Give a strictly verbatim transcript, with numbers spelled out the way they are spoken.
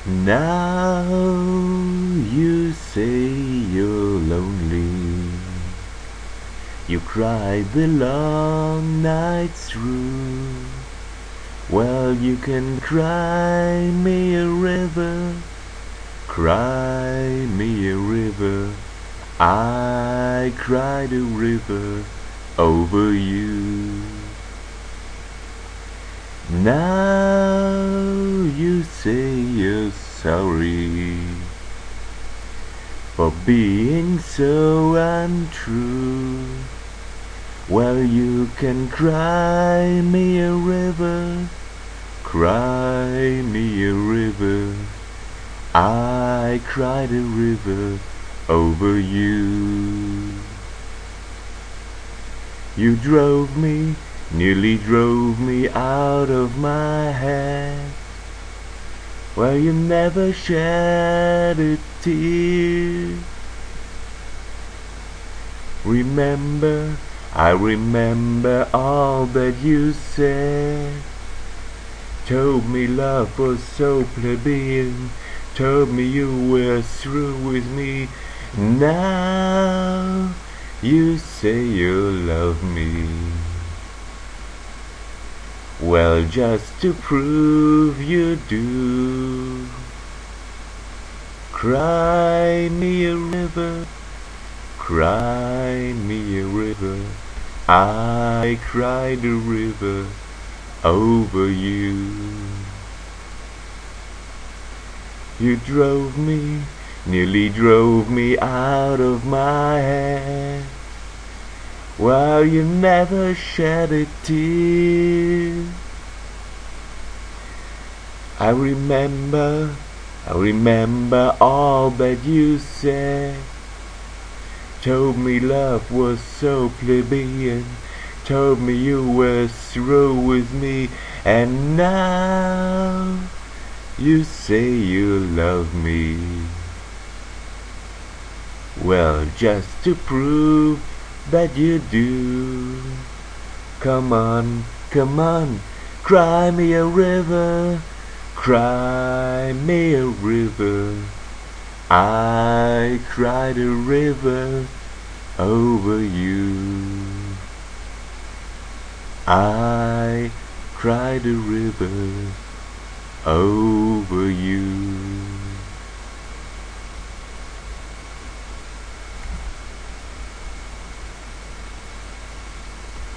Now you say you're lonely. You cry the long nights through. Well, you can cry me a river, cry me a river. I cried a river over you. Now you say you're sorry for being so untrue. Well, you can cry me a river, cry me a river. I cried a river over you. You drove me, nearly drove me out of my head. Well, you never shed a tear. Remember, I remember all that you said. Told me love was so plebeian, told me you were through with me. Now you say you love me. Well, just to prove you do, cry me a river, cry me a river. I cried a river over you. You drove me, nearly drove me out of my head. Well, you never shed a tear. I remember, I remember all that you said. Told me love was so plebeian, told me you were through with me. And now you say you love me. Well, just to prove that you do, come on, come on, cry me a river, cry me a river. I cried a river over you. I cried a river over you.